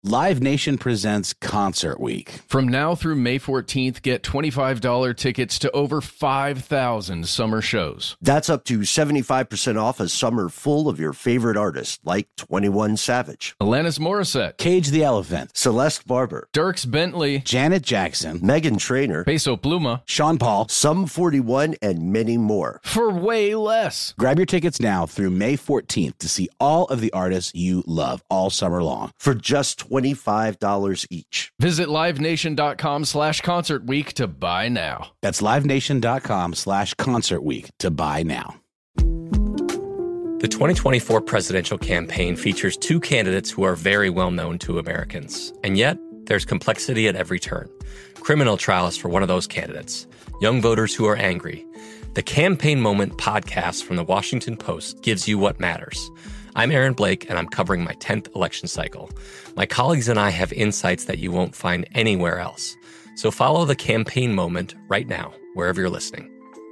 Live Nation presents Concert Week. From now through May 14th, get $25 tickets to over 5,000 summer shows. That's up to 75% off a summer full of your favorite artists like 21 Savage, Alanis Morissette, Cage the Elephant, Celeste Barber, Dierks Bentley, Janet Jackson, Meghan Trainor, Peso Pluma, Sean Paul, Sum 41, and many more. for way less. Grab your tickets now through May 14th to see all of the artists you love all summer long. For just $25 each. Visit livenation.com/concert week to buy now. That's livenation.com/concert week to buy now. The 2024 presidential campaign features two candidates who are very well known to Americans. And yet, there's complexity at every turn. Criminal trials for one of those candidates. Young voters who are angry. The Campaign Moment podcast from the Washington Post gives you what matters. I'm Aaron Blake, and I'm covering my 10th election cycle. My colleagues and I have insights that you won't find anywhere else. So follow the Campaign Moment right now, wherever you're listening.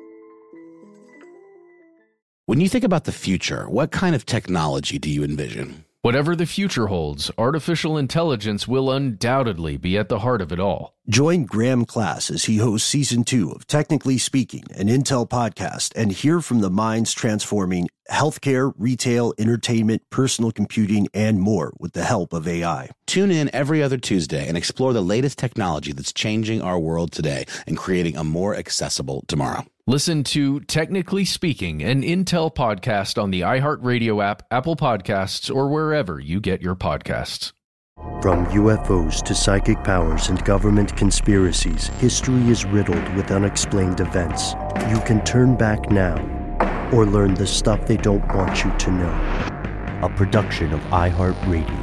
When you think about the future, what kind of technology do you envision? Whatever the future holds, artificial intelligence will undoubtedly be at the heart of it all. Join Graham Class as he hosts Season 2 of Technically Speaking, an Intel podcast, and hear from the minds transforming healthcare, retail, entertainment, personal computing, and more with the help of AI. Tune in every other Tuesday and explore the latest technology that's changing our world today and creating a more accessible tomorrow. Listen to Technically Speaking, an Intel podcast on the iHeartRadio app, Apple Podcasts, or wherever you get your podcasts. From UFOs to psychic powers and government conspiracies, history is riddled with unexplained events. You can turn back now or learn the stuff they don't want you to know. A production of iHeartRadio.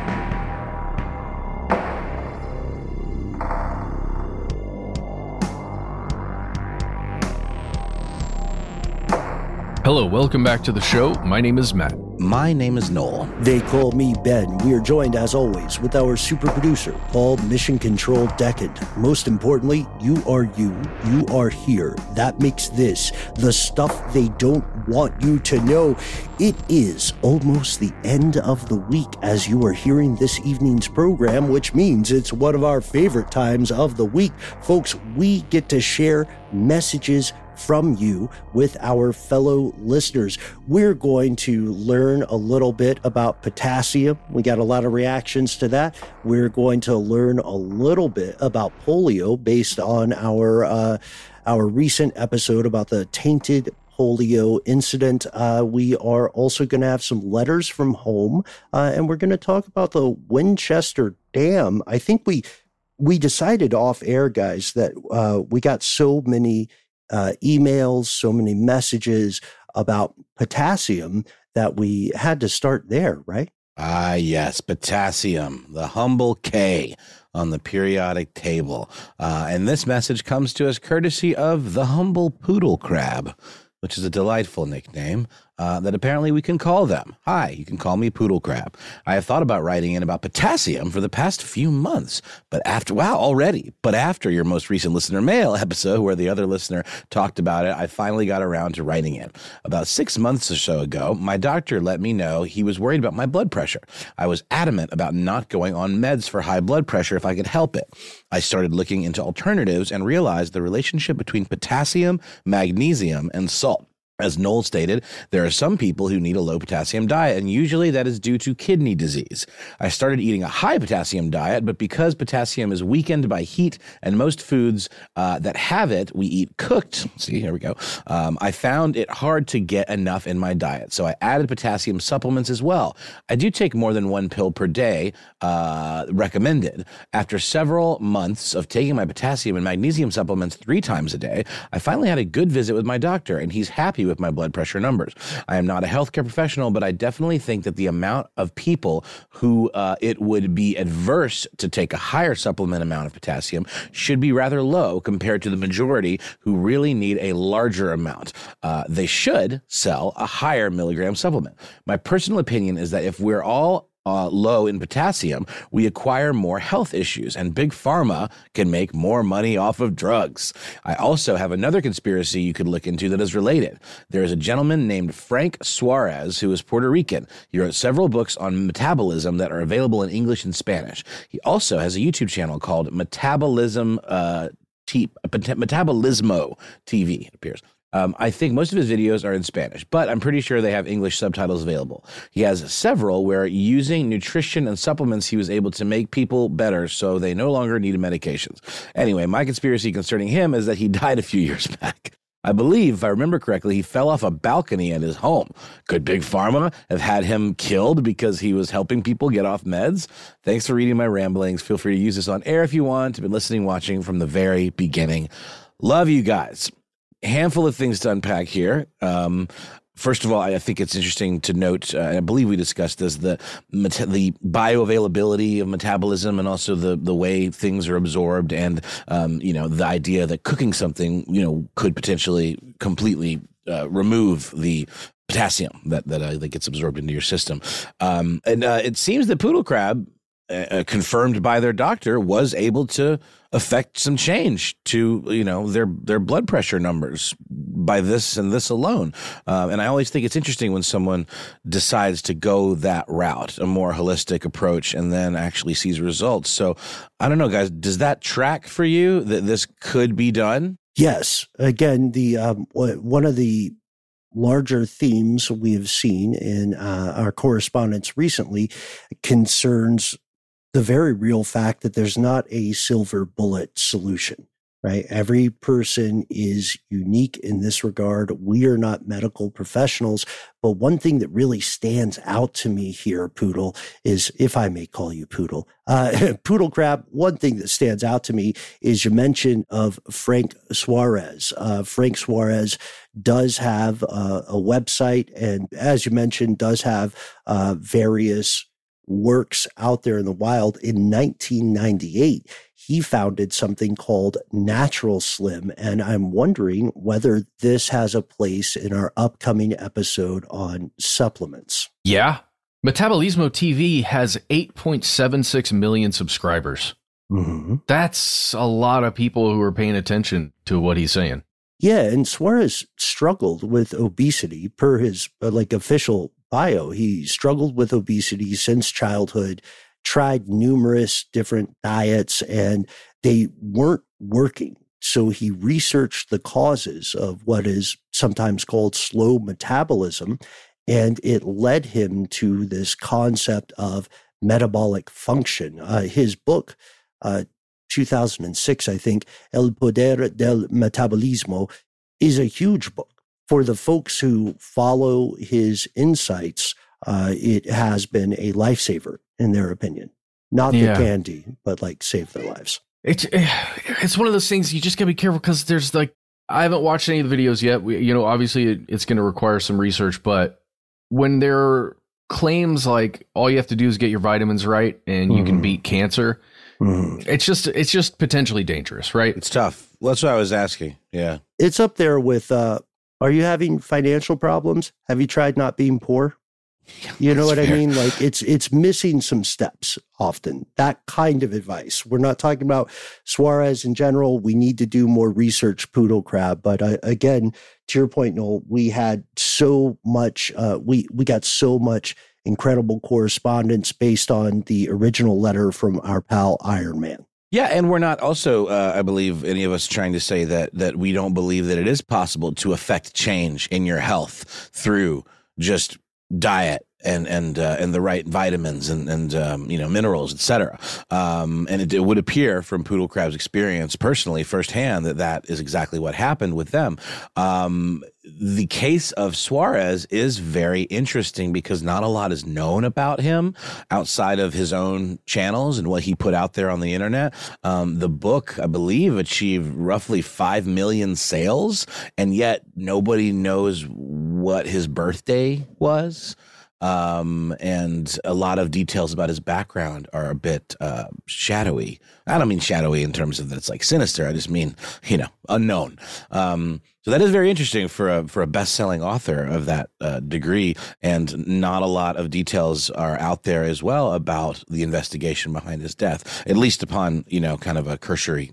Hello, welcome back to the show. My name is Matt. My name is Noel. They call me Ben. We are joined, as always, with our super producer, Paul Mission Control Decad. Most importantly, you are you. You are here. That makes this the stuff they don't want you to know. It is almost the end of the week as you are hearing this evening's program, which means it's one of our favorite times of the week. Folks, we get to share messages from you with our fellow listeners. We're going to learn a little bit about potassium. We got a lot of reactions to that. We're going to learn a little bit about polio based on our recent episode about the tainted polio incident. We are also going to have some letters from home, and we're going to talk about the Winchester Dam. I think we decided off air, guys, that we got so many emails, so many messages about potassium that we had to start there, right? Ah, yes, potassium, the humble K on the periodic table. And this message comes to us courtesy of the humble poodle crab, which is a delightful nickname that apparently we can call them. Hi, you can call me Poodle Crab. I have thought about writing in about potassium for the past few months, but after your most recent listener mail episode where the other listener talked about it, I finally got around to writing in. About 6 months or so ago, my doctor let me know he was worried about my blood pressure. I was adamant about not going on meds for high blood pressure if I could help it. I started looking into alternatives and realized the relationship between potassium, magnesium, and salt. As Noel stated, there are some people who need a low potassium diet, and usually that is due to kidney disease. I started eating a high potassium diet, but because potassium is weakened by heat and most foods that have it, we eat cooked. See, here we go. I found it hard to get enough in my diet, so I added potassium supplements as well. I do take more than one pill per day, recommended. After several months of taking my potassium and magnesium supplements 3 times a day, I finally had a good visit with my doctor, and he's happy with my blood pressure numbers. I am not a healthcare professional, but I definitely think that the amount of people who it would be adverse to take a higher supplement amount of potassium should be rather low compared to the majority who really need a larger amount. They should sell a higher milligram supplement. My personal opinion is that if we're all low in potassium, we acquire more health issues, and Big Pharma can make more money off of drugs. I also have another conspiracy you could look into that is related. There is a gentleman named Frank Suarez who is Puerto Rican. He wrote several books on metabolism that are available in English and Spanish. He also has a YouTube channel called Metabolismo TV, it appears. I think most of his videos are in Spanish, but I'm pretty sure they have English subtitles available. He has several where using nutrition and supplements, he was able to make people better so they no longer needed medications. Anyway, my conspiracy concerning him is that he died a few years back. I believe, if I remember correctly, he fell off a balcony at his home. Could Big Pharma have had him killed because he was helping people get off meds? Thanks for reading my ramblings. Feel free to use this on air if you want. I've been listening, watching from the very beginning. Love you guys. Handful of things to unpack here. First of all, I think it's interesting to note, I believe we discussed this, the bioavailability of metabolism and also the way things are absorbed and, the idea that cooking something, could potentially completely remove the potassium that gets absorbed into your system. It seems that poodle crab, confirmed by their doctor, was able to affect some change to, their blood pressure numbers by this and this alone. And I always think it's interesting when someone decides to go that route, a more holistic approach, and then actually sees results. So I don't know, guys, does that track for you that this could be done? Yes. Again, the one of the larger themes we have seen in our correspondence recently concerns the very real fact that there's not a silver bullet solution, right? Every person is unique in this regard. We are not medical professionals, but one thing that really stands out to me here, Poodle, is, if I may call you Poodle, Poodle Crab, one thing that stands out to me is your mention of Frank Suarez. Frank Suarez does have a website, and as you mentioned, does have various works out there in the wild. In 1998, he founded something called Natural Slim, and I'm wondering whether this has a place in our upcoming episode on supplements. Yeah. Metabolismo TV has 8.76 million subscribers. Mm-hmm. That's a lot of people who are paying attention to what he's saying. Yeah, and Suarez struggled with obesity per his official bio. He struggled with obesity since childhood, tried numerous different diets, and they weren't working. So he researched the causes of what is sometimes called slow metabolism, and it led him to this concept of metabolic function. His book, 2006, I think, El Poder del Metabolismo, is a huge book. For the folks who follow his insights, it has been a lifesaver, in their opinion. Not the candy, but save their lives. It's one of those things you just gotta be careful, because there's I haven't watched any of the videos yet. Obviously it's going to require some research, but when there are claims like all you have to do is get your vitamins right and you can beat cancer, it's just potentially dangerous, right? It's tough. That's what I was asking. Yeah. It's up there with, are you having financial problems? Have you tried not being poor? You know what I mean? It's missing some steps often, that kind of advice. We're not talking about Suarez in general. We need to do more research, Poodle Crab. But again, to your point, Noel, we had so much, we got so much incredible correspondence based on the original letter from our pal Iron Man. Yeah, and we're not also, I believe, any of us trying to say that we don't believe that it is possible to affect change in your health through just diet and the right vitamins and minerals, etc. And it would appear from Poodle Crab's experience personally, firsthand, that is exactly what happened with them. The case of Suarez is very interesting because not a lot is known about him outside of his own channels and what he put out there on the internet. The book, I believe, achieved roughly 5 million sales, and yet nobody knows what his birthday was. and a lot of details about his background are a bit shadowy. I don't mean shadowy in terms of that it's like sinister. I just mean, unknown. So that is very interesting for a best-selling author of that degree, and not a lot of details are out there as well about the investigation behind his death, at least upon kind of a cursory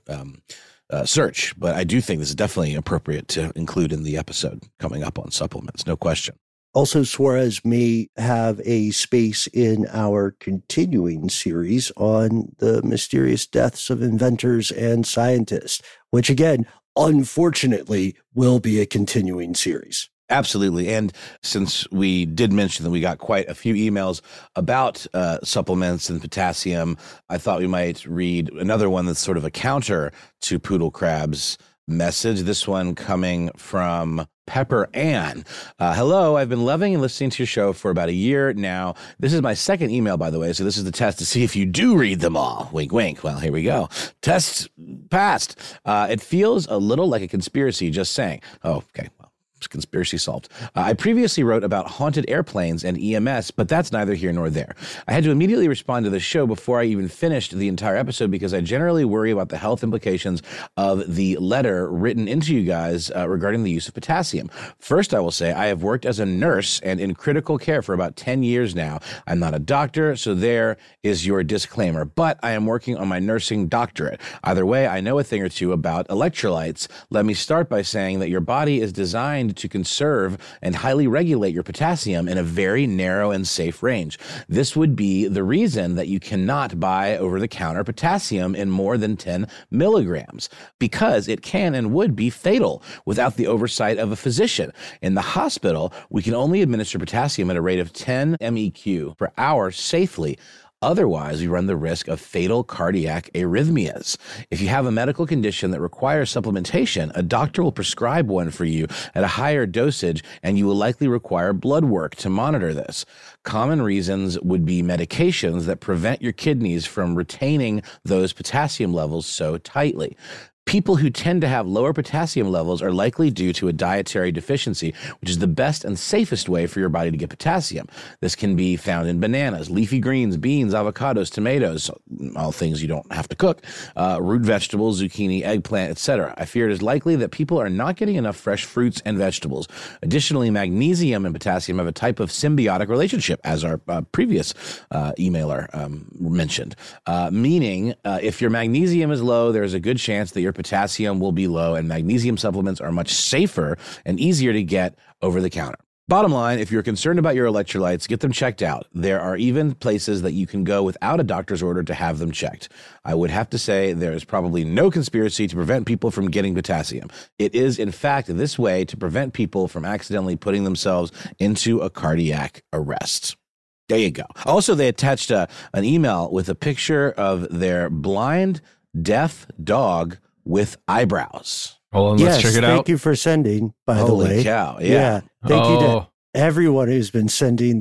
search. But I do think this is definitely appropriate to include in the episode coming up on supplements, no question. Also, Suarez may have a space in our continuing series on the mysterious deaths of inventors and scientists, which again, unfortunately, will be a continuing series. Absolutely. And since we did mention that we got quite a few emails about supplements and potassium, I thought we might read another one that's sort of a counter to Poodle Crab's message. This one coming from Pepper Ann. Hello, I've been loving and listening to your show for about a year now. This is my second email, by the way, so this is the test to see if you do read them all. Wink, wink. Well, here we go. Test passed. It feels a little like a conspiracy, just saying. Oh, okay. Conspiracy solved. I previously wrote about haunted airplanes and EMS, but that's neither here nor there. I had to immediately respond to the show before I even finished the entire episode because I generally worry about the health implications of the letter written into you guys regarding the use of potassium. First, I will say I have worked as a nurse and in critical care for about 10 years now. I'm not a doctor, so there is your disclaimer, but I am working on my nursing doctorate. Either way, I know a thing or two about electrolytes. Let me start by saying that your body is designed to conserve and highly regulate your potassium in a very narrow and safe range. This would be the reason that you cannot buy over-the-counter potassium in more than 10 milligrams, because it can and would be fatal without the oversight of a physician. In the hospital, we can only administer potassium at a rate of 10 MEQ per hour safely. Otherwise, we run the risk of fatal cardiac arrhythmias. If you have a medical condition that requires supplementation, a doctor will prescribe one for you at a higher dosage, and you will likely require blood work to monitor this. Common reasons would be medications that prevent your kidneys from retaining those potassium levels so tightly. People who tend to have lower potassium levels are likely due to a dietary deficiency, which is the best and safest way for your body to get potassium. This can be found in bananas, leafy greens, beans, avocados, tomatoes, all things you don't have to cook, root vegetables, zucchini, eggplant, etc. I fear it is likely that people are not getting enough fresh fruits and vegetables. Additionally, magnesium and potassium have a type of symbiotic relationship, as our previous emailer mentioned, meaning if your magnesium is low, there's a good chance that your potassium will be low, and magnesium supplements are much safer and easier to get over the counter. Bottom line, if you're concerned about your electrolytes, get them checked out. There are even places that you can go without a doctor's order to have them checked. I would have to say there is probably no conspiracy to prevent people from getting potassium. It is, in fact, this way to prevent people from accidentally putting themselves into a cardiac arrest. There you go. Also, they attached an email with a picture of their blind, deaf dog with eyebrows. Hold on, let's check it out. Thank you for sending, by the way. Holy cow, yeah. Thank you to everyone who's been sending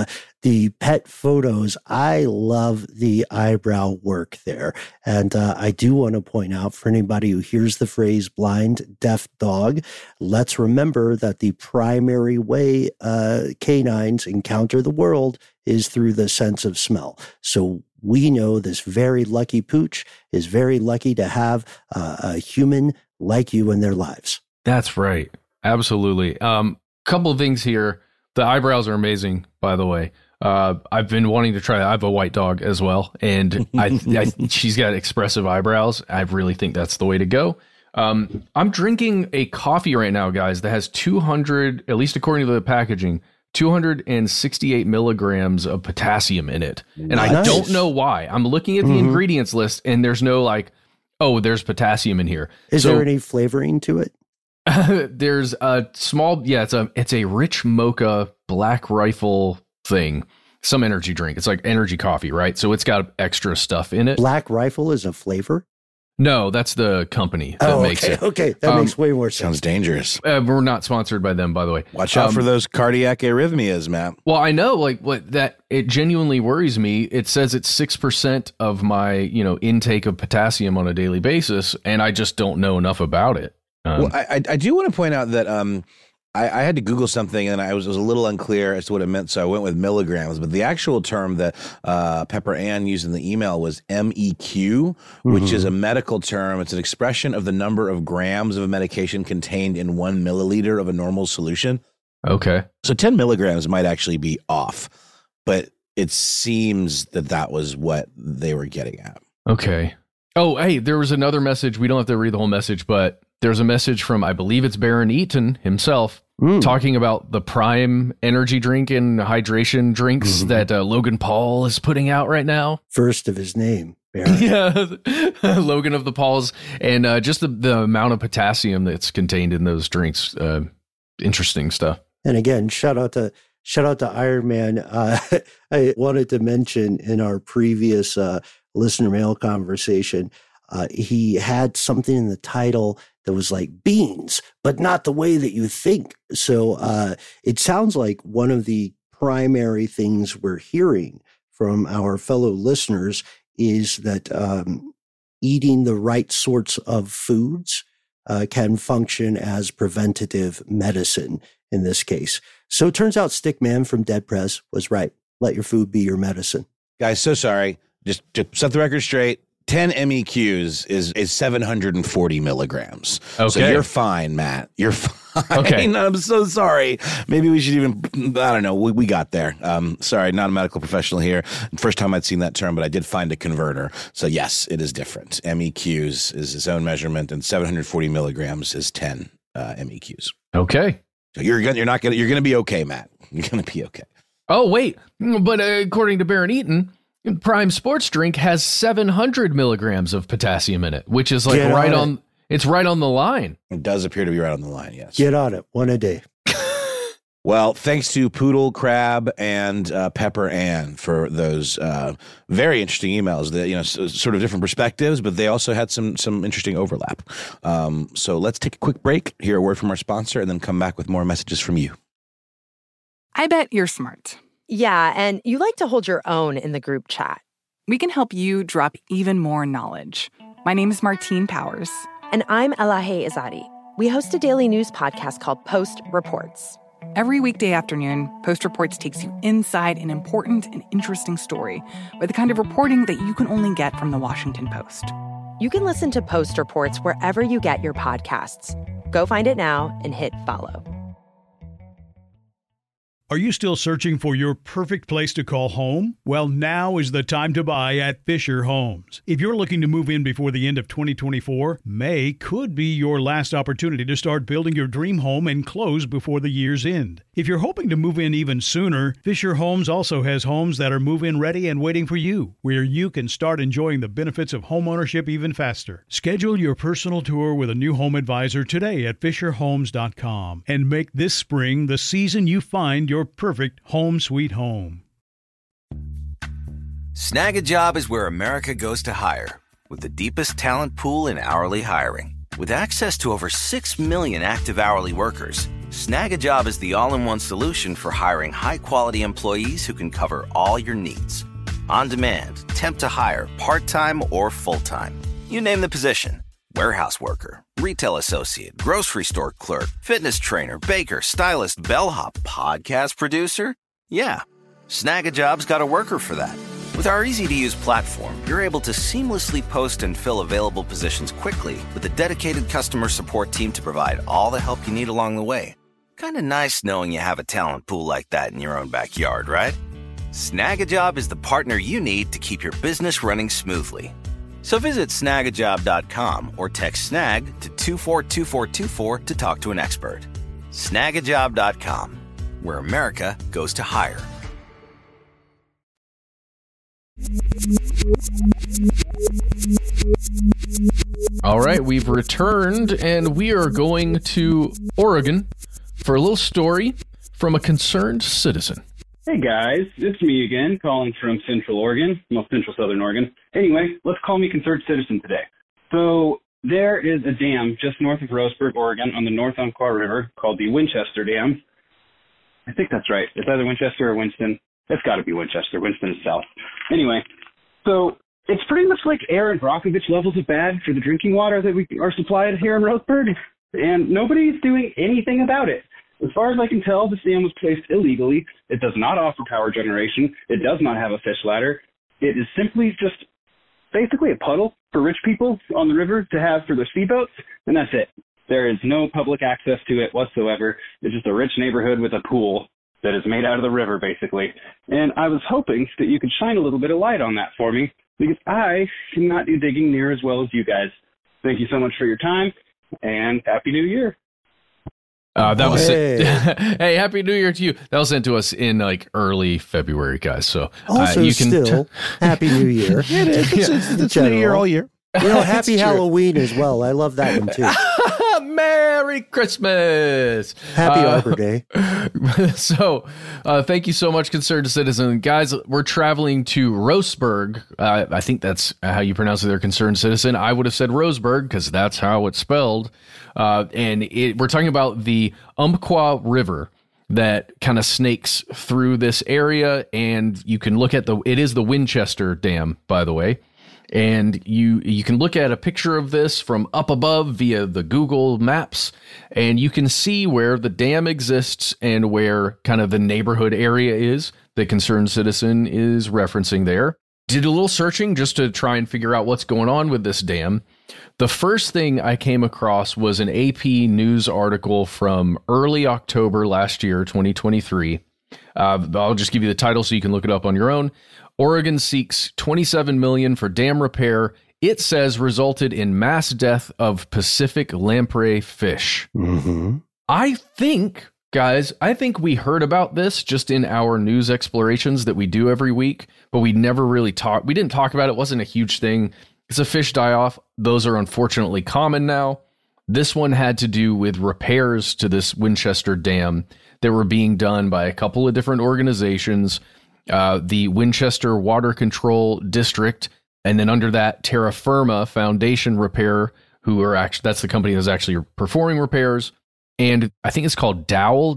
the pet photos. I love the eyebrow work there. And I do want to point out for anybody who hears the phrase blind, deaf dog, let's remember that the primary way canines encounter the world is through the sense of smell. So we know this very lucky pooch is very lucky to have a human like you in their lives. That's right. Absolutely. Couple of things here. The eyebrows are amazing, by the way. I've been wanting to try. I have a white dog as well, and she's got expressive eyebrows. I really think that's the way to go. I'm drinking a coffee right now, guys, that has 200, at least according to the packaging, 268 milligrams of potassium in it. And I don't know why. I'm looking at the ingredients list and there's no like, oh, there's potassium in here. Is there any flavoring to it? There's a small, it's a rich mocha Black Rifle thing. Some energy drink. It's like energy coffee, right? So it's got extra stuff in it. Black Rifle is a flavor? No, that's the company that makes it. Okay, that makes way more sense. Sounds dangerous. We're not sponsored by them, by the way. Watch out for those cardiac arrhythmias, Matt. Well, I know, like what that it genuinely worries me. It says it's 6% of my, intake of potassium on a daily basis, and I just don't know enough about it. Well, I do want to point out that I had to Google something, and I was a little unclear as to what it meant, so I went with milligrams. But the actual term that Pepper Ann used in the email was MEQ, which is a medical term. It's an expression of the number of grams of a medication contained in 1 milliliter of a normal solution. Okay. So 10 milligrams might actually be off, but it seems that was what they were getting at. Okay. Oh, hey, there was another message. We don't have to read the whole message, but there's a message from, I believe it's Baron Eaton himself, talking about the Prime energy drink and hydration drinks that Logan Paul is putting out right now. First of his name, Baron. Yeah, Logan of the Pauls. And just the amount of potassium that's contained in those drinks. Interesting stuff. And again, shout out to Iron Man. I wanted to mention in our previous listener mail conversation, he had something in the title that was like beans, but not the way that you think. So it sounds like one of the primary things we're hearing from our fellow listeners is that eating the right sorts of foods can function as preventative medicine in this case. So it turns out Stickman from Dead Press was right. Let your food be your medicine. Guys, so sorry. Just set the record straight. 10 MEQs is 740 milligrams. Okay. So you're fine, Matt. You're fine. Okay. I'm so sorry. Maybe we should even, I don't know. We got there. Sorry, not a medical professional here. First time I'd seen that term, but I did find a converter. So yes, it is different. MEQs is its own measurement, and 740 milligrams is 10 MEQs. Okay. So you're gonna be okay, Matt. You're gonna be okay. Oh, wait. But according to Baron Eaton, Prime Sports Drink has 700 milligrams of potassium in it, which is like it's right on the line. It does appear to be right on the line, yes. Get on it. One a day. Well, thanks to Poodle Crab and Pepper Ann for those very interesting emails. That sort of different perspectives, but they also had some interesting overlap. So let's take a quick break, hear a word from our sponsor, and then come back with more messages from you. I bet you're smart. Yeah, and you like to hold your own in the group chat. We can help you drop even more knowledge. My name is Martine Powers. And I'm Elahe Izadi. We host a daily news podcast called Post Reports. Every weekday afternoon, Post Reports takes you inside an important and interesting story with the kind of reporting that you can only get from the Washington Post. You can listen to Post Reports wherever you get your podcasts. Go find it now and hit follow. Are you still searching for your perfect place to call home? Well, now is the time to buy at Fisher Homes. If you're looking to move in before the end of 2024, May could be your last opportunity to start building your dream home and close before the year's end. If you're hoping to move in even sooner, Fisher Homes also has homes that are move-in ready and waiting for you, where you can start enjoying the benefits of homeownership even faster. Schedule your personal tour with a new home advisor today at FisherHomes.com and make this spring the season you find your perfect home sweet home. Snag a Job is where America goes to hire, with the deepest talent pool in hourly hiring. With access to over 6 million active hourly workers, Snag a Job is the all-in-one solution for hiring high-quality employees who can cover all your needs. On demand, temp to hire, part-time or full-time. You name the position. Warehouse worker, retail associate, grocery store clerk, fitness trainer, baker, stylist, bellhop, podcast producer. Yeah, Snag a Job's got a worker for that. With our easy-to-use platform, you're able to seamlessly post and fill available positions quickly with a dedicated customer support team to provide all the help you need along the way. Kind of nice knowing you have a talent pool like that in your own backyard, right? Snag a Job is the partner you need to keep your business running smoothly. So visit snagajob.com or text snag to 242424 to talk to an expert. Snagajob.com, where America goes to hire. All right, we've returned, and we are going to Oregon for a little story from a concerned citizen. Hey guys, it's me again, calling from Central Oregon, well, Central Southern Oregon. Anyway, let's call me concerned citizen today. So there is a dam just north of Roseburg, Oregon, on the North Umpqua River called the Winchester Dam. I think that's right. It's either Winchester or Winston. It's got to be Winchester. Winston is south. Anyway, so it's pretty much like Aaron Brockovich levels of bad for the drinking water that we are supplied here in Roseburg, and nobody's doing anything about it. As far as I can tell, this dam was placed illegally. It does not offer power generation. It does not have a fish ladder. It is simply just basically a puddle for rich people on the river to have for their speedboats, and that's it. There is no public access to it whatsoever. It's just a rich neighborhood with a pool that is made out of the river, basically. And I was hoping that you could shine a little bit of light on that for me, because I cannot do digging near as well as you guys. Thank you so much for your time, and Happy New Year. That was hey, Happy New Year to you. That was sent to us in like early February, guys. So also you can still Happy New Year. It is. It's New Year all year. You know, Happy Halloween as well. I love that one too. Merry Christmas. Happy Arbor Day. So thank you so much, concerned citizen. Guys, we're traveling to Roseburg. I think that's how you pronounce it there, concerned citizen. I would have said Roseburg because that's how it's spelled. And we're talking about the Umpqua River that kind of snakes through this area. And you can look at it is the Winchester Dam, by the way. And you can look at a picture of this from up above via the Google Maps, and you can see where the dam exists and where kind of the neighborhood area is that Concerned Citizen is referencing there. Did a little searching just to try and figure out what's going on with this dam. The first thing I came across was an AP News article from early October last year, 2023. I'll just give you the title so you can look it up on your own. Oregon seeks $27 million for dam repair. It says resulted in mass death of Pacific lamprey fish. Mm-hmm. I think, guys, we heard about this just in our news explorations that we do every week, but we never really talked. We didn't talk about it. It wasn't a huge thing. It's a fish die-off. Those are unfortunately common now. This one had to do with repairs to this Winchester Dam that were being done by a couple of different organizations. The Winchester Water Control District, and then under that, Terra Firma Foundation Repair, that's the company that's actually performing repairs. And I think it's called Dowell,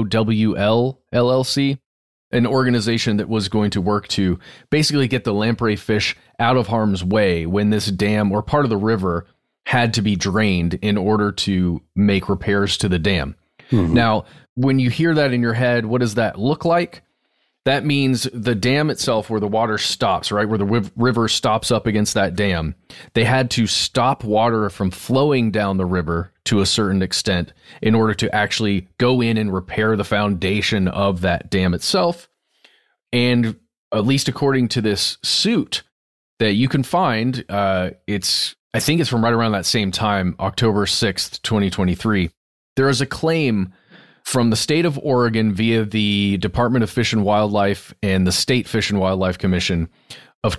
DOWL LLC, an organization that was going to work to basically get the lamprey fish out of harm's way when this dam or part of the river had to be drained in order to make repairs to the dam. Mm-hmm. Now, when you hear that in your head, what does that look like? That means the dam itself, where the water stops, right, where the river stops up against that dam, they had to stop water from flowing down the river to a certain extent in order to actually go in and repair the foundation of that dam itself. And at least according to this suit that you can find, I think it's from right around that same time, October 6th, 2023. There is a claim from the state of Oregon via the Department of Fish and Wildlife and the State Fish and Wildlife Commission of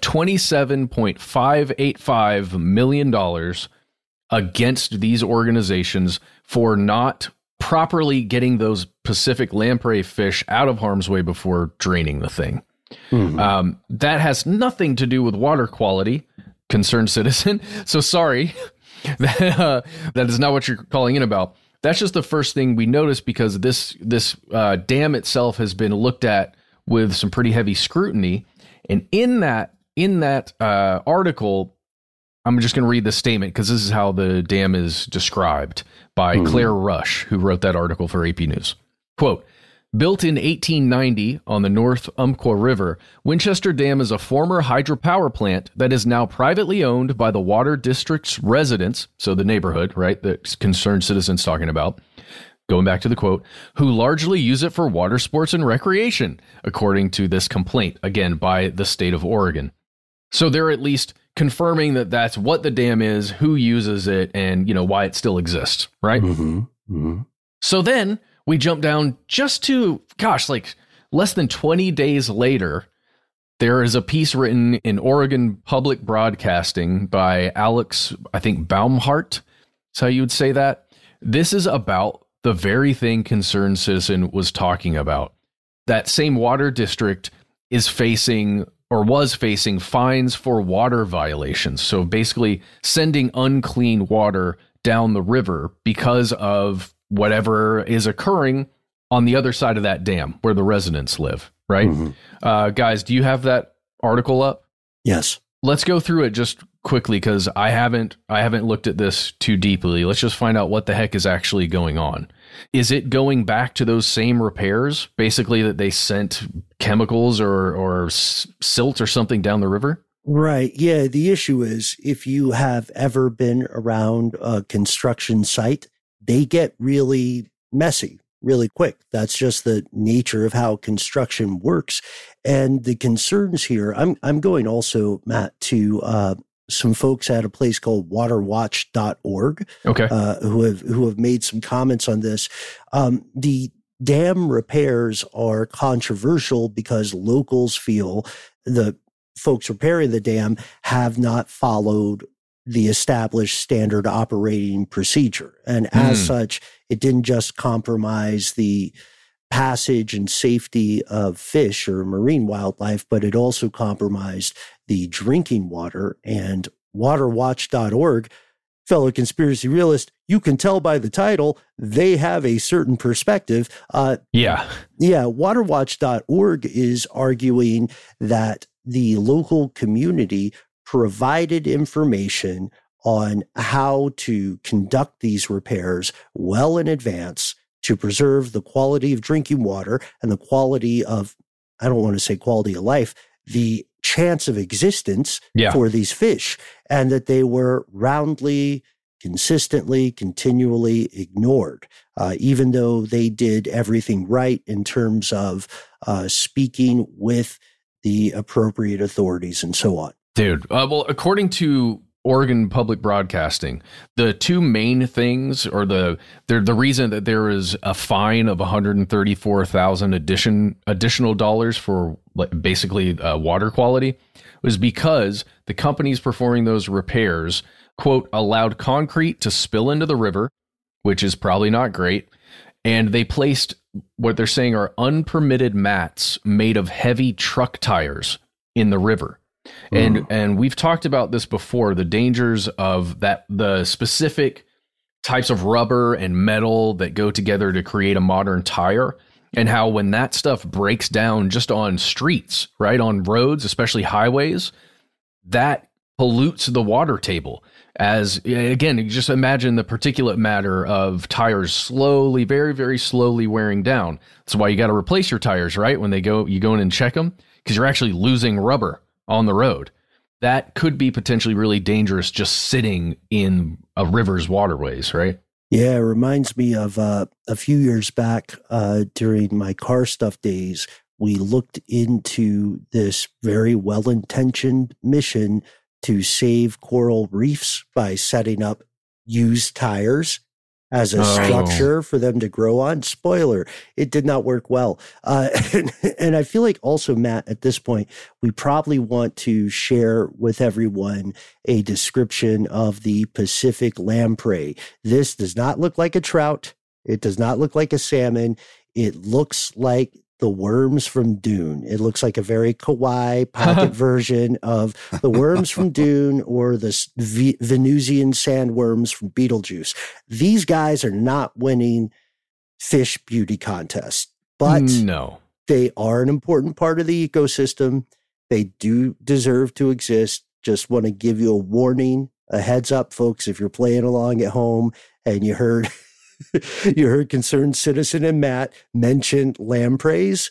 $27.585 million against these organizations for not properly getting those Pacific lamprey fish out of harm's way before draining the thing. Mm-hmm. That has nothing to do with water quality, concerned citizen. So sorry, that is not what you're calling in about. That's just the first thing we noticed, because this dam itself has been looked at with some pretty heavy scrutiny. And in that article, I'm just going to read the statement because this is how the dam is described by Claire Rush, who wrote that article for AP News. Quote, built in 1890 on the North Umpqua River, Winchester Dam is a former hydropower plant that is now privately owned by the Water District's residents, so the neighborhood, right, that concerned citizens talking about, going back to the quote, who largely use it for water sports and recreation, according to this complaint, again, by the state of Oregon. So they're at least confirming that that's what the dam is, who uses it, and, why it still exists, right? Mm-hmm. Mm-hmm. So then we jump down just to, less than 20 days later, there is a piece written in Oregon Public Broadcasting by Alex, I think, Baumhart. That's how you would say that. This is about the very thing Concerned Citizen was talking about. That same water district is facing, or was facing, fines for water violations. So basically sending unclean water down the river because of whatever is occurring on the other side of that dam where the residents live, right? Mm-hmm. Guys, do you have that article up? Yes. let's go through it just quickly because I haven't looked at this too deeply. Let's just find out what the heck is actually going on. Is it going back to those same repairs, basically that they sent chemicals or silt or something down the river? Right. Yeah. The issue is if you have ever been around a construction site, they get really messy really quick. That's just the nature of how construction works. And the concerns here, I'm going also, Matt, to some folks at a place called waterwatch.org, okay, who have made some comments on this. The dam repairs are controversial because locals feel the folks repairing the dam have not followed the established standard operating procedure. And as such, it didn't just compromise the passage and safety of fish or marine wildlife, but it also compromised the drinking water. And waterwatch.org, fellow conspiracy realist, you can tell by the title, they have a certain perspective. Yeah, waterwatch.org is arguing that the local community provided information on how to conduct these repairs well in advance to preserve the quality of drinking water and the quality of, I don't want to say quality of life, the chance of existence for these fish, and that they were roundly, consistently, continually ignored, even though they did everything right in terms of speaking with the appropriate authorities and so on. Dude, well, according to Oregon Public Broadcasting, the two main things, or the reason that there is a fine of $134,000 additional dollars for basically water quality, was because the companies performing those repairs, quote, allowed concrete to spill into the river, which is probably not great, and they placed what they're saying are unpermitted mats made of heavy truck tires in the river. And we've talked about this before, the dangers of that, the specific types of rubber and metal that go together to create a modern tire, and how when that stuff breaks down just on streets, right, on roads, especially highways, that pollutes the water table. As again, you just imagine the particulate matter of tires slowly, very, very slowly wearing down. That's why you got to replace your tires, right? When you go in and check them, because you're actually losing rubber on the road. That could be potentially really dangerous just sitting in a river's waterways, right? Yeah, it reminds me of a few years back during my car stuff days, we looked into this very well-intentioned mission to save coral reefs by setting up used tires as a structure for them to grow on. Spoiler, it did not work well. And I feel like also, Matt, at this point, we probably want to share with everyone a description of the Pacific lamprey. This does not look like a trout. It does not look like a salmon. It looks like the worms from Dune. It looks like a very kawaii pocket version of the worms from Dune or the Venusian sandworms from Beetlejuice. These guys are not winning fish beauty contests, but no, they are an important part of the ecosystem. They do deserve to exist. Just want to give you a warning, a heads up, folks, if you're playing along at home and you heard concerned citizen and Matt mention lampreys,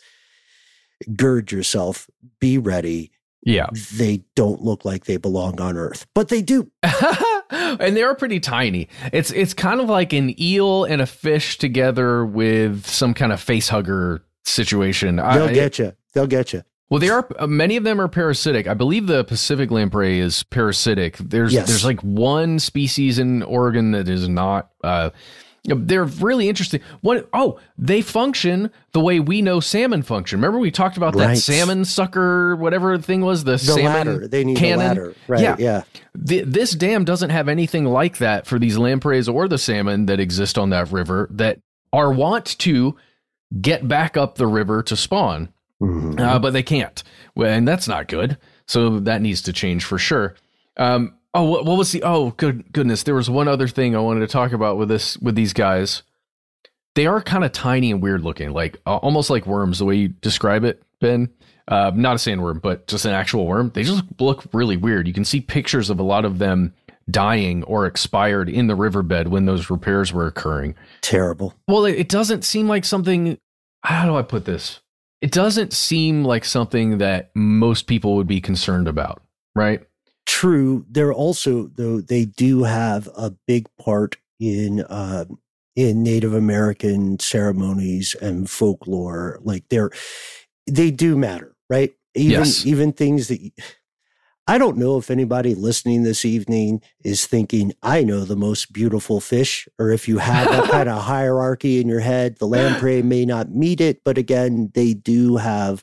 gird yourself, be ready. Yeah. They don't look like they belong on Earth, but they do. And they are pretty tiny. It's kind of like an eel and a fish together with some kind of face hugger situation. They'll get you. They'll get you. Well, they are. Many of them are parasitic. I believe the Pacific lamprey is parasitic. There's like one species in Oregon that is not. They're really interesting. They function the way we know salmon function. Remember we talked about that salmon sucker, whatever the thing was, the salmon ladder. They need cannon. a ladder. Right. Yeah. This dam doesn't have anything like that for these lampreys or the salmon that exist on that river that are wont to get back up the river to spawn. Mm-hmm. But they can't. Well, and that's not good. So that needs to change for sure. What was the? Oh, goodness! There was one other thing I wanted to talk about with these guys. They are kind of tiny and weird looking, like almost like worms, the way you describe it. Ben. Not a sandworm, but just an actual worm. They just look really weird. You can see pictures of a lot of them dying or expired in the riverbed when those repairs were occurring. Terrible. Well, it doesn't seem like something. How do I put this? It doesn't seem like something that most people would be concerned about, right? True. They're also, though, they do have a big part in Native American ceremonies and folklore. Like they do matter, right? Even things that I don't know if anybody listening this evening is thinking, I know the most beautiful fish, or if you have that kind of hierarchy in your head. The lamprey may not meet it, but again, they do have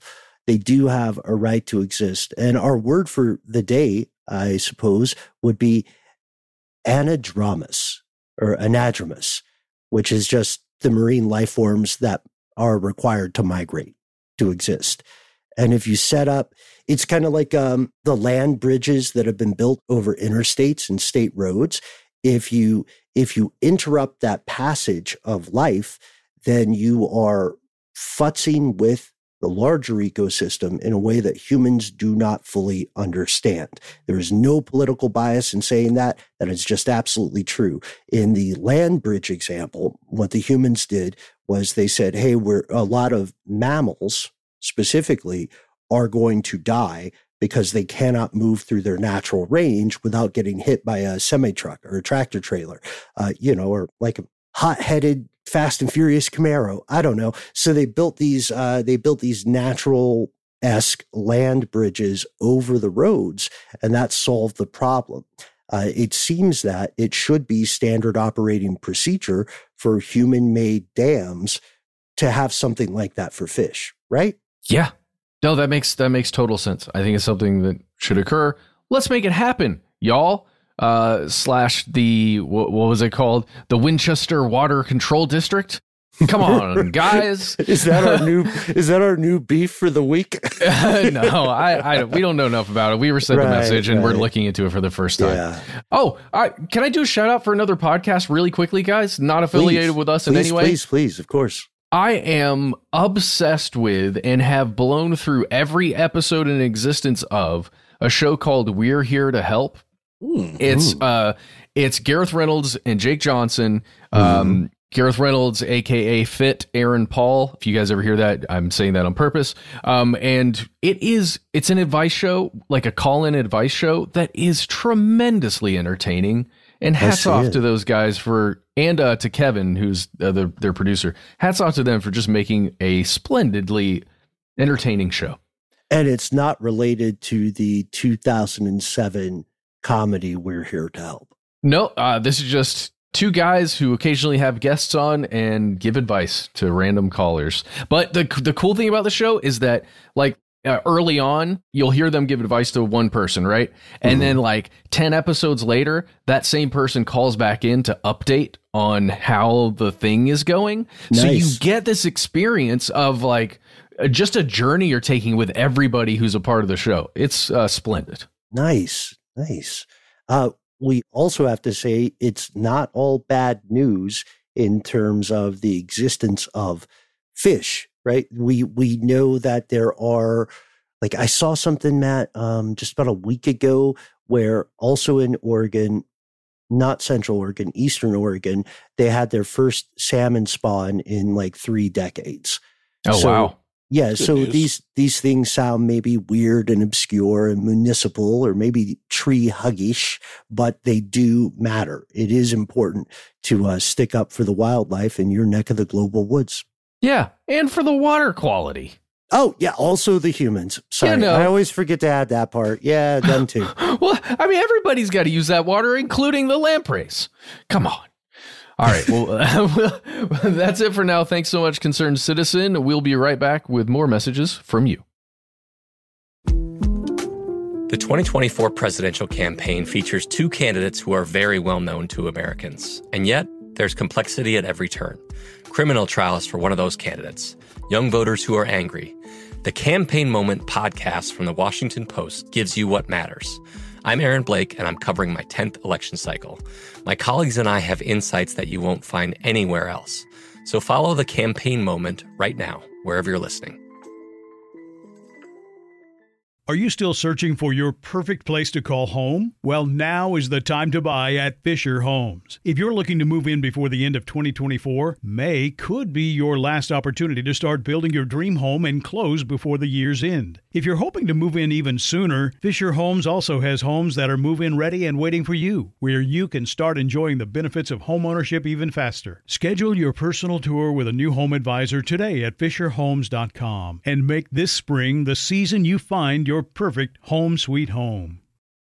a right to exist. And our word for the day, I suppose, would be anadromous or anadromous, which is just the marine life forms that are required to migrate to exist. And if you set up, it's kind of like the land bridges that have been built over interstates and state roads. If you interrupt that passage of life, then you are futzing with the larger ecosystem in a way that humans do not fully understand. There is no political bias in saying that. That is just absolutely true. In the land bridge example, what the humans did was they said, hey, a lot of mammals specifically are going to die because they cannot move through their natural range without getting hit by a semi-truck or a tractor trailer, or like a hot-headed Fast and Furious Camaro. I don't know. So they built these natural-esque land bridges over the roads, and that solved the problem. It seems that it should be standard operating procedure for human-made dams to have something like that for fish, right? Yeah. No, that makes total sense. I think it's something that should occur. Let's make it happen, y'all. / the what was it called? The Winchester Water Control District. Come on, guys. Is that our new beef for the week? No, we don't know enough about it. We were sent the message and we're looking into it for the first time. Yeah. Oh, can I do a shout out for another podcast really quickly, guys? Not affiliated with us in any way. Please, of course. I am obsessed with and have blown through every episode in existence of a show called We're Here to Help. It's Gareth Reynolds and Jake Johnson. Gareth Reynolds, aka Fit Aaron Paul. If you guys ever hear that, I'm saying that on purpose. And it's an advice show, like a call-in advice show that is tremendously entertaining. And hats off to those guys and to Kevin, who's their producer. Hats off to them for just making a splendidly entertaining show. And it's not related to the 2007 comedy We're Here to Help. No, this is just two guys who occasionally have guests on and give advice to random callers. But the cool thing about the show is that, like, early on, you'll hear them give advice to one person, right? And then like 10 episodes later, that same person calls back in to update on how the thing is going. Nice. So you get this experience of like just a journey you're taking with everybody who's a part of the show. It's splendid. Nice. We also have to say it's not all bad news in terms of the existence of fish. Right. We know that there are, like, I saw something, Matt, just about a week ago, where also in Oregon, not Central Oregon, Eastern Oregon, they had their first salmon spawn in like 3 decades. Oh, wow. Yeah. Good so news. These things sound maybe weird and obscure and municipal or maybe tree huggish, but they do matter. It is important to stick up for the wildlife in your neck of the global woods. Yeah, and for the water quality. Oh, yeah, also the humans. Sorry, I always forget to add that part. Yeah, them too. Well, I mean, everybody's got to use that water, including the lampreys. Come on. All right, well, that's it for now. Thanks so much, concerned citizen. We'll be right back with more messages from you. The 2024 presidential campaign features 2 candidates who are very well known to Americans. And yet, there's complexity at every turn. Criminal trials for one of those candidates. Young voters who are angry. The Campaign Moment podcast from the Washington Post gives you what matters. I'm Aaron Blake, and I'm covering my 10th election cycle. My colleagues and I have insights that you won't find anywhere else. So follow The Campaign Moment right now, wherever you're listening. Are you still searching for your perfect place to call home? Well, now is the time to buy at Fisher Homes. If you're looking to move in before the end of 2024, May could be your last opportunity to start building your dream home and close before the year's end. If you're hoping to move in even sooner, Fisher Homes also has homes that are move-in ready and waiting for you, where you can start enjoying the benefits of homeownership even faster. Schedule your personal tour with a new home advisor today at FisherHomes.com and make this spring the season you find your perfect home sweet home.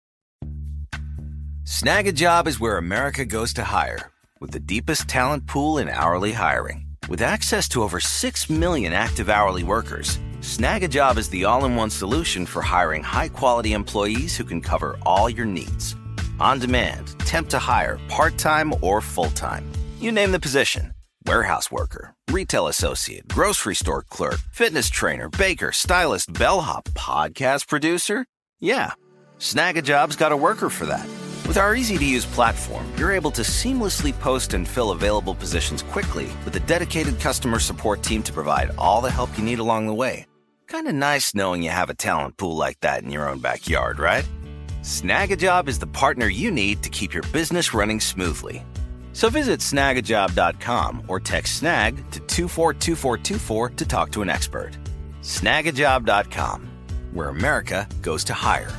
Snag a Job is where America goes to hire, with the deepest talent pool in hourly hiring. With access to over 6 million active hourly workers, Snag a Job is the all-in-one solution for hiring high-quality employees who can cover all your needs. On demand, temp to hire, part-time or full-time. You name the position. Warehouse worker, retail associate, grocery store clerk, fitness trainer, baker, stylist, bellhop, podcast producer? Yeah, Snag a Job's got a worker for that. With our easy-to-use platform, you're able to seamlessly post and fill available positions quickly with a dedicated customer support team to provide all the help you need along the way. Kind of nice knowing you have a talent pool like that in your own backyard, right? Snag a Job is the partner you need to keep your business running smoothly. So visit snagajob.com or text snag to 242424 to talk to an expert. Snagajob.com, where America goes to hire.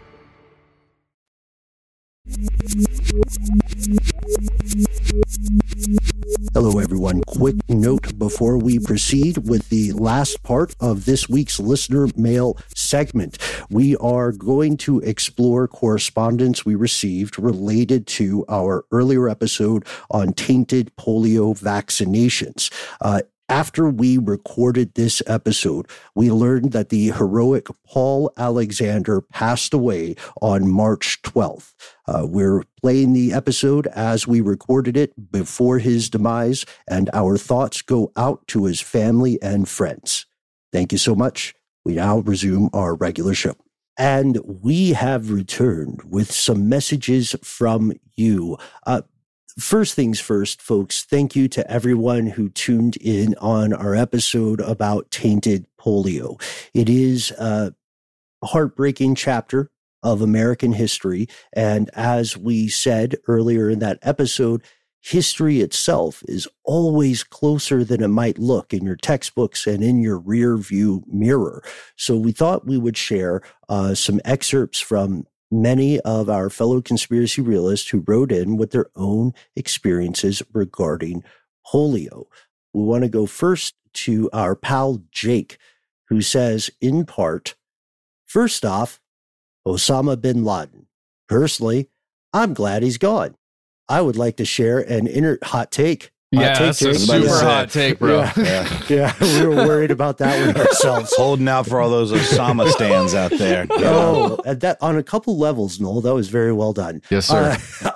Hello, everyone. Quick note before we proceed with the last part of this week's listener mail segment. We are going to explore correspondence we received related to our earlier episode on tainted polio vaccinations. After we recorded this episode, we learned that the heroic Paul Alexander passed away on March 12th. We're playing the episode as we recorded it before his demise, and our thoughts go out to his family and friends. Thank you so much. We now resume our regular show. And we have returned with some messages from you. First things first, folks, thank you to everyone who tuned in on our episode about tainted polio. It is a heartbreaking chapter of American history. And as we said earlier in that episode, history itself is always closer than it might look in your textbooks and in your rear view mirror. So we thought we would share some excerpts from many of our fellow conspiracy realists who wrote in with their own experiences regarding polio. We want to go first to our pal Jake, who says, in part, first off, Osama bin Laden. Personally, I'm glad he's gone. I would like to share an hot take. Yeah, that's a super hot take, bro. Yeah, we were worried about that one ourselves. Holding out for all those Osama stands out there. Oh, that on a couple levels, Noel. That was very well done. Yes, sir.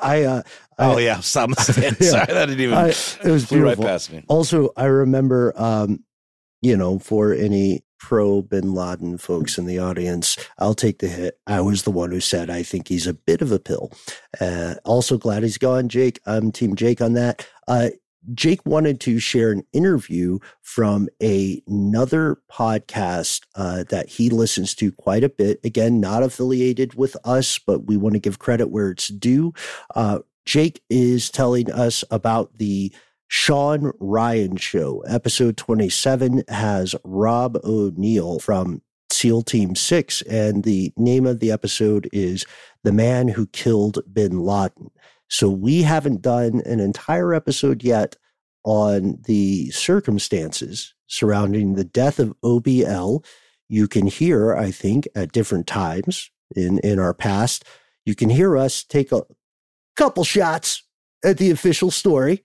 Osama stands. Yeah. Sorry, that didn't even. It was flew beautiful. right past me. Also, I remember, for any pro bin Laden folks in the audience, I'll take the hit. I was the one who said I think he's a bit of a pill. Also glad he's gone, Jake. I'm Team Jake on that. Jake wanted to share an interview from another podcast that he listens to quite a bit. Again, not affiliated with us, but we want to give credit where it's due. Jake is telling us about the Sean Ryan Show. Episode 27 has Rob O'Neill from SEAL Team 6, and the name of the episode is The Man Who Killed bin Laden. So we haven't done an entire episode yet on the circumstances surrounding the death of OBL. You can hear, I think, at different times in our past, you can hear us take a couple shots at the official story.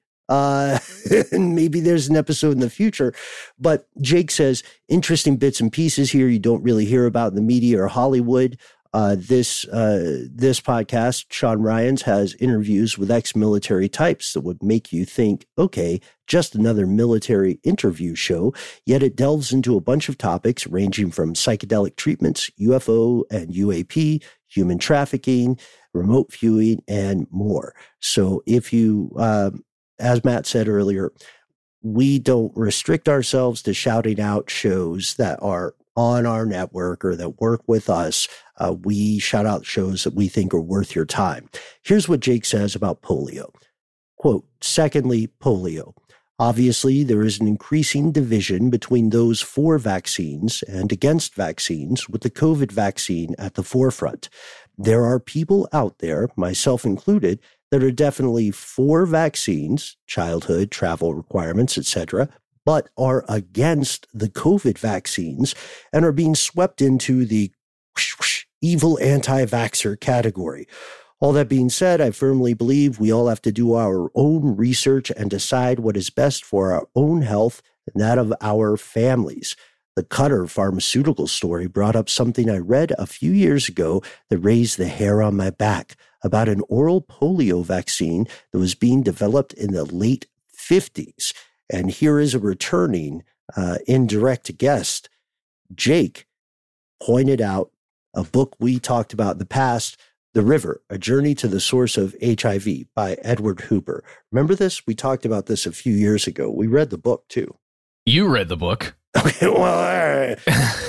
And maybe there's an episode in the future. But Jake says, interesting bits and pieces here you don't really hear about in the media or Hollywood. This podcast, Sean Ryan's, has interviews with ex-military types that would make you think, okay, just another military interview show, yet it delves into a bunch of topics ranging from psychedelic treatments, UFO and UAP, human trafficking, remote viewing, and more. So if you, as Matt said earlier, we don't restrict ourselves to shouting out shows that are on our network or that work with us, we shout out shows that we think are worth your time. Here's what Jake says about polio. Quote, secondly, polio. Obviously, there is an increasing division between those for vaccines and against vaccines, with the COVID vaccine at the forefront. There are people out there, myself included, that are definitely for vaccines, childhood, travel requirements, etc., but are against the COVID vaccines and are being swept into the evil anti-vaxxer category. All that being said, I firmly believe we all have to do our own research and decide what is best for our own health and that of our families. The Cutter pharmaceutical story brought up something I read a few years ago that raised the hair on my back about an oral polio vaccine that was being developed in the late 50s. And here is a returning indirect guest. Jake pointed out a book we talked about in the past, The River, A Journey to the Source of HIV by Edward Hooper. Remember this? We talked about this a few years ago. We read the book too. You read the book. Okay, well,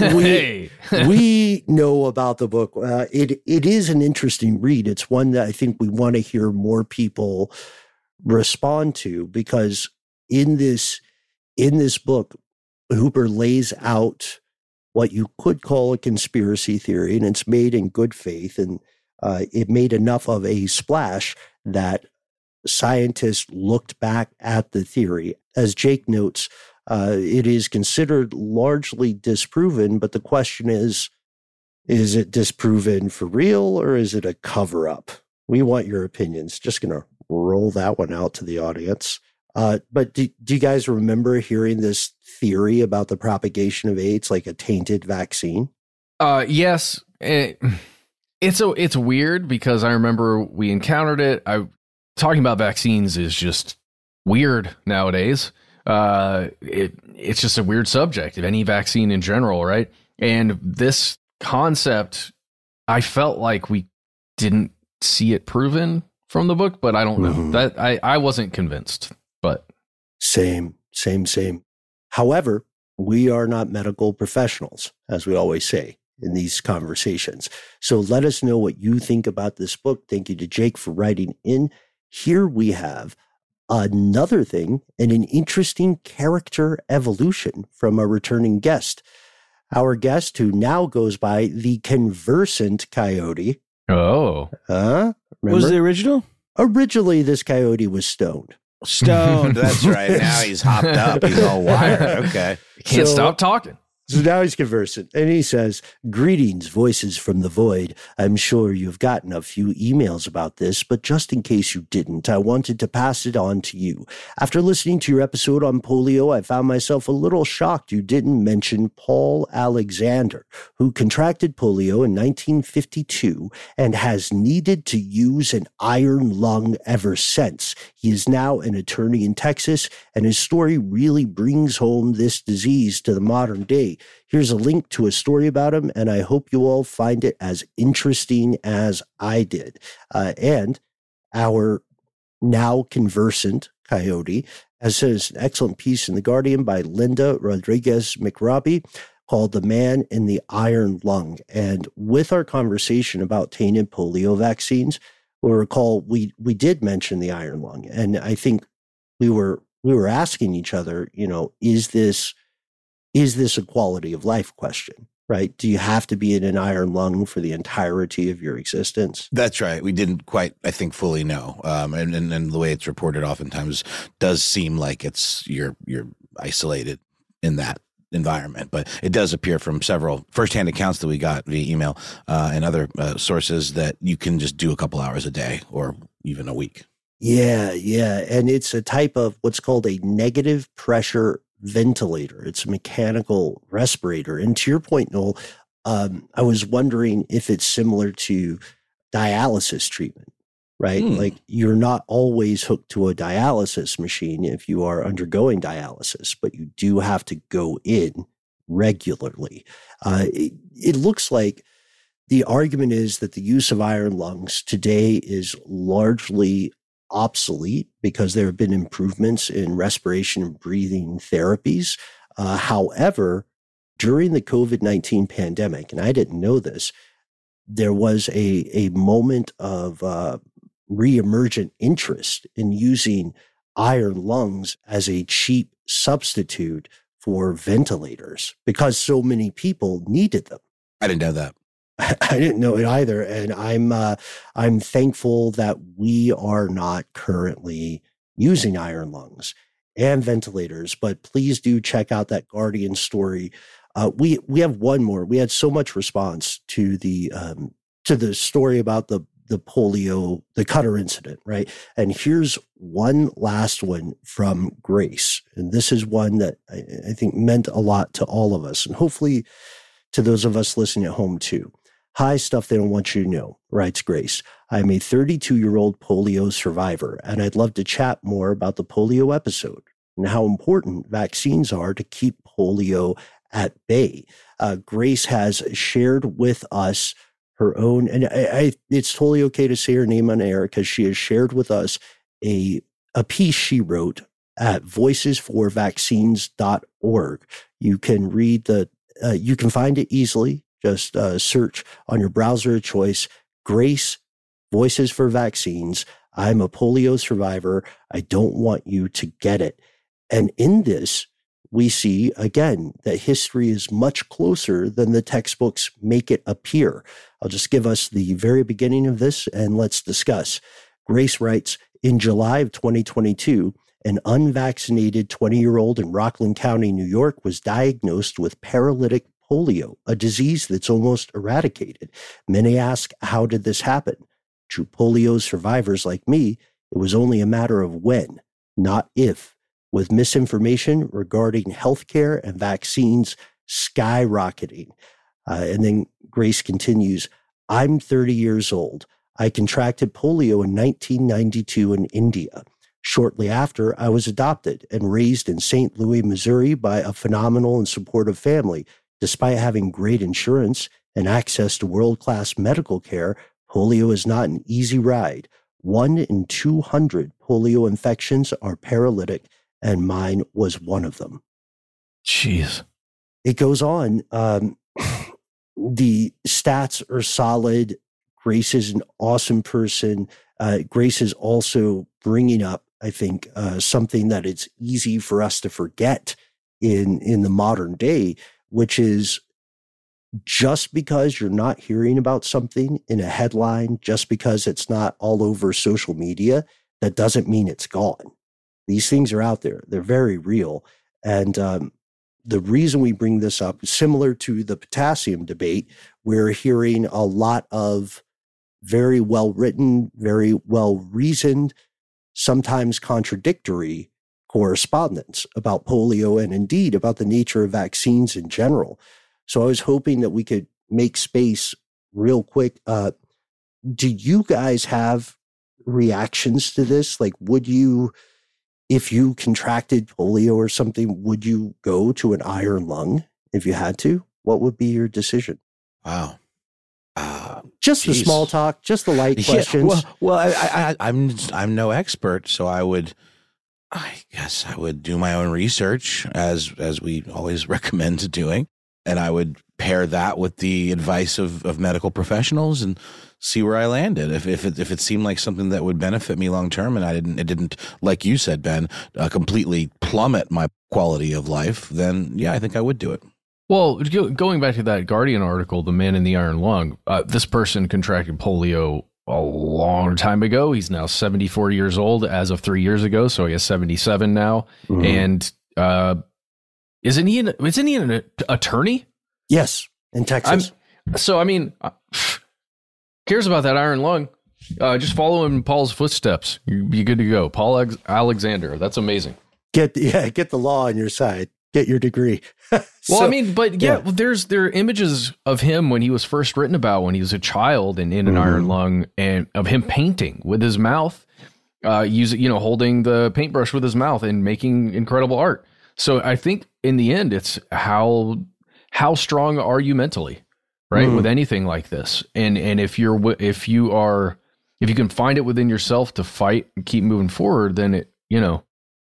we know about the book. It is an interesting read. It's one that I think we want to hear more people respond to, because in this book, Hooper lays out what you could call a conspiracy theory, and it's made in good faith, and it made enough of a splash that scientists looked back at the theory. As Jake notes, it is considered largely disproven, but the question is it disproven for real, or is it a cover-up? We want your opinions. Just going to roll that one out to the audience. But do you guys remember hearing this theory about the propagation of AIDS, like a tainted vaccine? Yes. It's weird because I remember we encountered it. Talking about vaccines is just weird nowadays. It's just a weird subject of any vaccine in general, right? And this concept, I felt like we didn't see it proven from the book, but I don't know. That I wasn't convinced. But same. However, we are not medical professionals, as we always say in these conversations. So let us know what you think about this book. Thank you to Jake for writing in. Here we have another thing and an interesting character evolution from a returning guest. Our guest, who now goes by the Conversant Coyote. Oh. Was the original? Originally, this coyote was stoned. That's right. Now he's hopped up. He's all wired. Okay. Can't stop talking. So now he's conversant, and he says, greetings, voices from the void. I'm sure you've gotten a few emails about this, but just in case you didn't, I wanted to pass it on to you. After listening to your episode on polio, I found myself a little shocked you didn't mention Paul Alexander, who contracted polio in 1952 and has needed to use an iron lung ever since. He is now an attorney in Texas, and his story really brings home this disease to the modern day. Here's a link to a story about him, and I hope you all find it as interesting as I did. And our now conversant coyote has said an excellent piece in The Guardian by Linda Rodriguez McRobbie called The Man in the Iron Lung. And with our conversation about tainted polio vaccines, we'll recall we did mention the iron lung. And I think we were asking each other, is this a quality of life question, right? Do you have to be in an iron lung for the entirety of your existence? That's right. We didn't quite, I think, fully know. And the way it's reported oftentimes does seem like you're isolated in that environment. But it does appear from several firsthand accounts that we got via email and other sources that you can just do a couple hours a day or even a week. Yeah. And it's a type of what's called a negative pressure ventilator. It's a mechanical respirator. And to your point, Noel, I was wondering if it's similar to dialysis treatment, right? Like you're not always hooked to a dialysis machine if you are undergoing dialysis, but you do have to go in regularly. It looks like the argument is that the use of iron lungs today is largely obsolete because there have been improvements in respiration and breathing therapies. However, during the COVID-19 pandemic, and I didn't know this, there was a moment of reemergent interest in using iron lungs as a cheap substitute for ventilators because so many people needed them. I didn't know that. I didn't know it either, and I'm thankful that we are not currently using iron lungs and ventilators. But please do check out that Guardian story. We have one more. We had so much response to the story about the polio, the Cutter incident, right? And here's one last one from Grace, and this is one that I think meant a lot to all of us, and hopefully to those of us listening at home too. Hi, stuff they don't want you to know, writes Grace. I'm a 32-year-old polio survivor, and I'd love to chat more about the polio episode and how important vaccines are to keep polio at bay. Grace has shared with us her own, and it's totally okay to say her name on air because she has shared with us a piece she wrote at voicesforvaccines.org. You can read you can find it easily. Just search on your browser of choice, Grace, Voices for Vaccines. I'm a polio survivor. I don't want you to get it. And in this, we see, again, that history is much closer than the textbooks make it appear. I'll just give us the very beginning of this and let's discuss. Grace writes, in July of 2022, an unvaccinated 20-year-old in Rockland County, New York, was diagnosed with paralytic polio, a disease that's almost eradicated. Many ask, how did this happen? To polio survivors like me, it was only a matter of when, not if, with misinformation regarding healthcare and vaccines skyrocketing. And then Grace continues, I'm 30 years old. I contracted polio in 1992 in India. Shortly after, I was adopted and raised in St. Louis, Missouri by a phenomenal and supportive family. Despite having great insurance and access to world-class medical care, polio is not an easy ride. 1 in 200 polio infections are paralytic, and mine was one of them. Jeez. It goes on. The stats are solid. Grace is an awesome person. Grace is also bringing up, I think, something that it's easy for us to forget in the modern day, which is just because you're not hearing about something in a headline, just because it's not all over social media, that doesn't mean it's gone. These things are out there. They're very real. And the reason we bring this up is similar to the potassium debate. We're hearing a lot of very well-written, very well-reasoned, sometimes contradictory correspondence about polio and indeed about the nature of vaccines in general. So I was hoping that we could make space real quick. Do you guys have reactions to this? Like, would you, if you contracted polio or something, would you go to an iron lung if you had to? What would be your decision? Wow. Just the small talk, just the light questions. Well, I'm no expert, so I guess I would do my own research as we always recommend doing. And I would pair that with the advice of medical professionals and see where I landed. If it seemed like something that would benefit me long term, and it didn't, like you said, Ben, completely plummet my quality of life, then yeah, I think I would do it. Well, going back to that Guardian article, The Man in the Iron Lung, this person contracted polio a long time ago. He's now 74 years old as of 3 years ago, so he is 77 now. Mm-hmm. And isn't he an attorney? Yes, in Texas. Cares about that iron lung. Just follow in Paul's footsteps. You'll be good to go. Paul Alexander. That's amazing. Get the law on your side. Get your degree. Well, there are images of him when he was first written about when he was a child and in an iron lung, and of him painting with his mouth, holding the paintbrush with his mouth and making incredible art. So I think in the end, it's how strong are you mentally, right? With anything like this. And if you can find it within yourself to fight and keep moving forward, then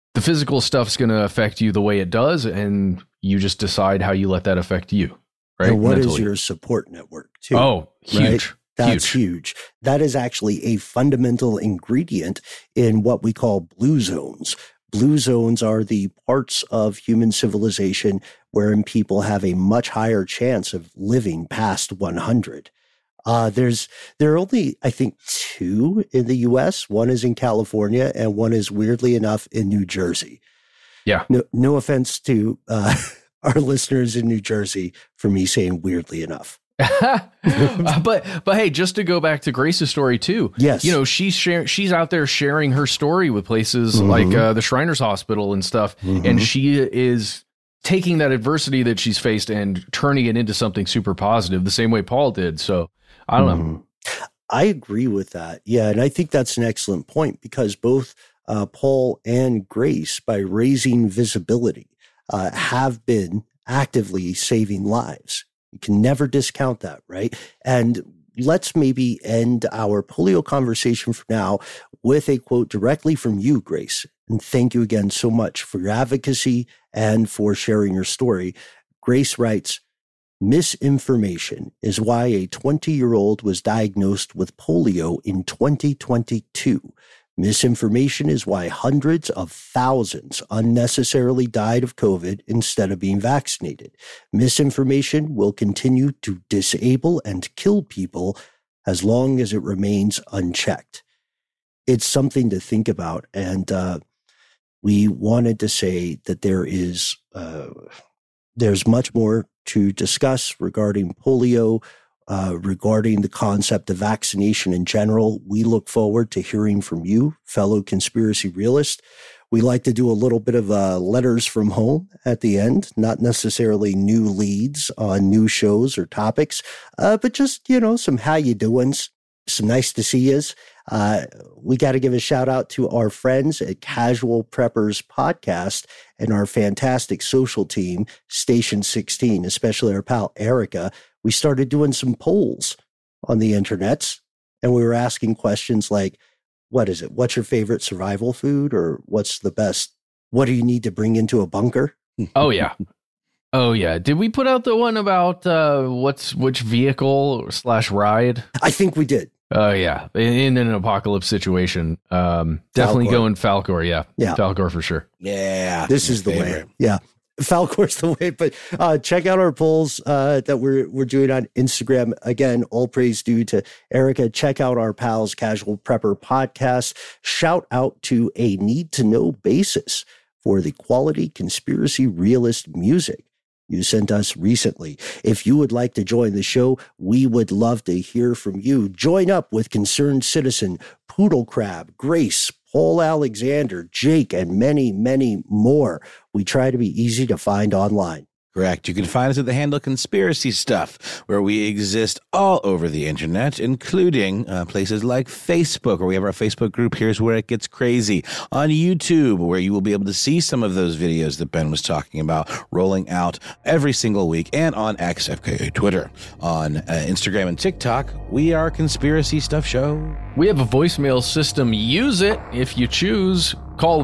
the physical stuff's going to affect you the way it does, and you just decide how you let that affect you. Right? And what mentally. is your support network too? Oh, huge. Right? That's huge. That is actually a fundamental ingredient in what we call blue zones. Blue zones are the parts of human civilization wherein people have a much higher chance of living past 100. There are only, I think, 2 in the U.S. One is in California, and one is, weirdly enough, in New Jersey. Yeah. No offense to our listeners in New Jersey for me saying weirdly enough. but hey, just to go back to Grace's story too. Yes. You know, she's out there sharing her story with places like the Shriners Hospital and stuff. And she is taking that adversity that she's faced and turning it into something super positive, the same way Paul did. So I don't know. I agree with that. Yeah. And I think that's an excellent point, because both Paul and Grace, by raising visibility, have been actively saving lives. You can never discount that, right? And let's maybe end our polio conversation for now with a quote directly from you, Grace. And thank you again so much for your advocacy and for sharing your story. Grace writes, "Misinformation is why a 20-year-old was diagnosed with polio in 2022. Misinformation is why hundreds of thousands unnecessarily died of COVID instead of being vaccinated. Misinformation will continue to disable and kill people as long as it remains unchecked." It's something to think about. And we wanted to say that there's much more to discuss regarding polio, regarding the concept of vaccination in general. We look forward to hearing from you, fellow conspiracy realists. We like to do a little bit of letters from home at the end, not necessarily new leads on new shows or topics, but just, some how you doings, some nice to see yous. We got to give a shout out to our friends at Casual Preppers Podcast and our fantastic social team, Station 16, especially our pal Erica. We started doing some polls on the internets, and we were asking questions like, what is it? What's your favorite survival food? Or what's the best? What do you need to bring into a bunker? Oh, yeah. Oh, yeah. Did we put out the one about which vehicle / ride? I think we did. Oh, yeah. In an apocalypse situation. Definitely Falcor. Going Falcor. Yeah. Falcor for sure. Yeah. This is the way. Yeah. Falcor's the way, but check out our polls that we're doing on Instagram. Again, all praise due to Erica. Check out our pals Casual Prepper Podcast. Shout out to A Need to Know Basis for the quality conspiracy realist music you sent us recently. If you would like to join the show, we would love to hear from you. Join up with Concerned Citizen, Poodle Crab, Grace, Paul Alexander, Jake, and many, many more. We try to be easy to find online. Correct. You can find us at the handle Conspiracy Stuff, where we exist all over the internet, including places like Facebook, where we have our Facebook group. Here's where it gets crazy. On YouTube, where you will be able to see some of those videos that Ben was talking about rolling out every single week, and on X, aka Twitter. On Instagram and TikTok, we are Conspiracy Stuff Show. We have a voicemail system. Use it if you choose. Call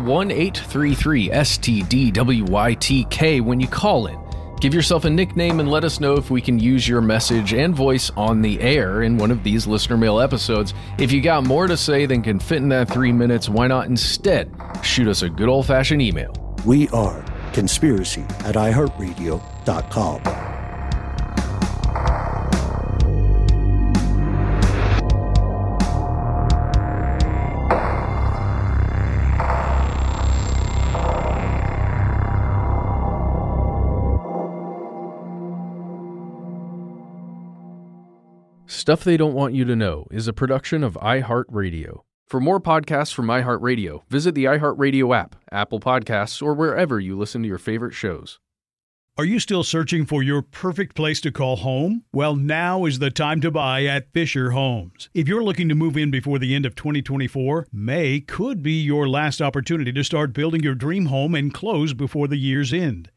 1-833-STDWYTK when you call in. Give yourself a nickname and let us know if we can use your message and voice on the air in one of these listener mail episodes. If you got more to say than can fit in that 3 minutes, why not instead shoot us a good old-fashioned email? We are conspiracy@iheartradio.com. Stuff They Don't Want You to Know is a production of iHeartRadio. For more podcasts from iHeartRadio, visit the iHeartRadio app, Apple Podcasts, or wherever you listen to your favorite shows. Are you still searching for your perfect place to call home? Well, now is the time to buy at Fisher Homes. If you're looking to move in before the end of 2024, May could be your last opportunity to start building your dream home and close before the year's end.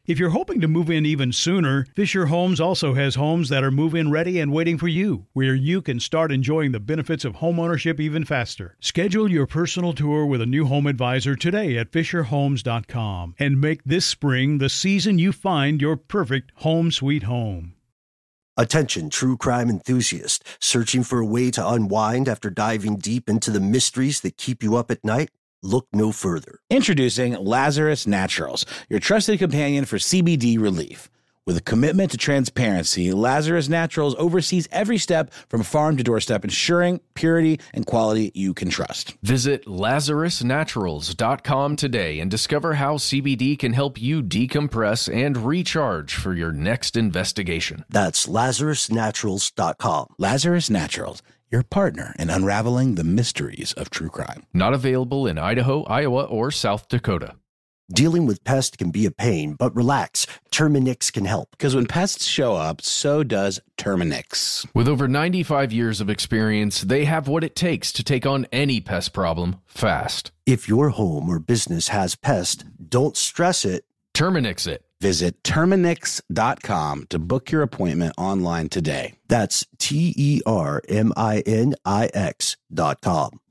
If you're hoping to move in even sooner, Fisher Homes also has homes that are move-in ready and waiting for you, where you can start enjoying the benefits of homeownership even faster. Schedule your personal tour with a new home advisor today at FisherHomes.com and make this spring the season you find your perfect home sweet home. Attention, true crime enthusiast, searching for a way to unwind after diving deep into the mysteries that keep you up at night? Look no further. Introducing Lazarus Naturals, your trusted companion for CBD relief. With a commitment to transparency, Lazarus Naturals oversees every step from farm to doorstep, ensuring purity and quality you can trust. Visit LazarusNaturals.com today and discover how CBD can help you decompress and recharge for your next investigation. That's LazarusNaturals.com. Lazarus Naturals, your partner in unraveling the mysteries of true crime. Not available in Idaho, Iowa, or South Dakota. Dealing with pests can be a pain, but relax. Terminix can help. Because when pests show up, so does Terminix. With over 95 years of experience, they have what it takes to take on any pest problem fast. If your home or business has pests, don't stress it. Terminix it. Visit Terminix.com to book your appointment online today. That's TERMINIX.com.